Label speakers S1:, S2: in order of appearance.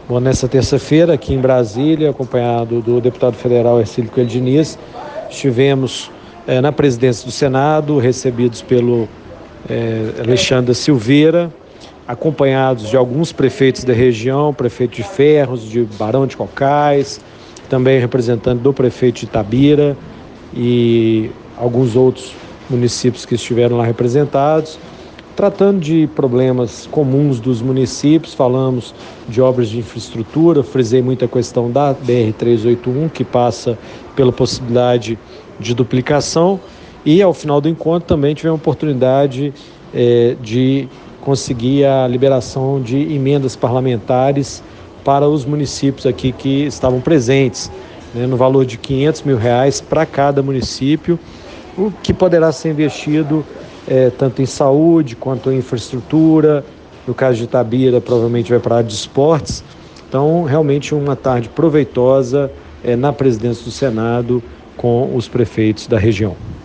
S1: Bom, nessa terça-feira, aqui em Brasília, acompanhado do deputado federal Hercílio Coelho Diniz, estivemos na presidência do Senado, recebidos pelo Alexandre Silveira, acompanhados de alguns prefeitos da região, prefeito de Ferros, de Barão de Cocais, também representante do prefeito de Itabira e alguns outros municípios que estiveram lá representados, tratando de problemas comuns dos municípios. Falamos de obras de infraestrutura, frisei muito a questão da BR-381, que passa pela possibilidade de duplicação, e ao final do encontro também tivemos a oportunidade de conseguir a liberação de emendas parlamentares para os municípios aqui que estavam presentes, no valor de R$500 mil para cada município, o que poderá ser investido tanto em saúde quanto em infraestrutura. No caso de Itabira, provavelmente vai para a área de esportes. Então, realmente uma tarde proveitosa na presidência do Senado com os prefeitos da região.